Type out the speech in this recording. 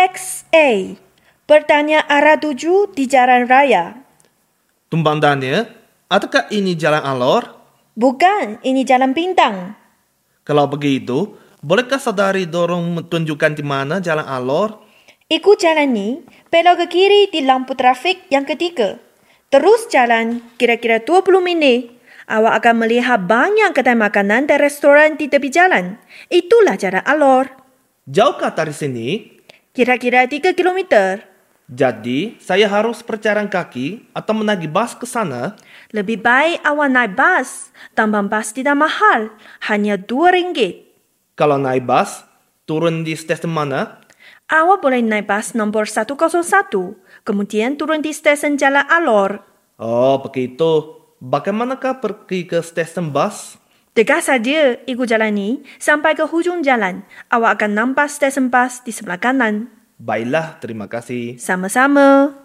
Teks A. Bertanya arah tuju di jalan raya. Tumbang Daniel, adakah ini jalan alor? Bukan, ini jalan bintang. Kalau begitu, bolehkah saudari dorong tunjukkan di mana jalan alor? Ikut jalan ni, belok ke kiri di lampu trafik yang ketiga. Terus jalan kira-kira 20 minit. Awak akan melihat banyak kedai makanan dan restoran di tepi jalan. Itulah jalan alor. Jauhkah dari sini? Kira-kira 3 kilometer. Jadi, saya harus berjalan kaki atau menaiki bas ke sana? Lebih baik awak naik bas. Tambang bas tidak mahal. Hanya RM2. Kalau naik bas, turun di stesen mana? Awak boleh naik bas nombor 101. Kemudian turun di stesen Jalan Alor. Oh, begitu. Bagaimanakah pergi ke stesen bas? Dekat saja ikut jalan ni sampai ke hujung jalan. Awak akan nampak stesen bas di sebelah kanan. Baiklah, terima kasih. Sama-sama.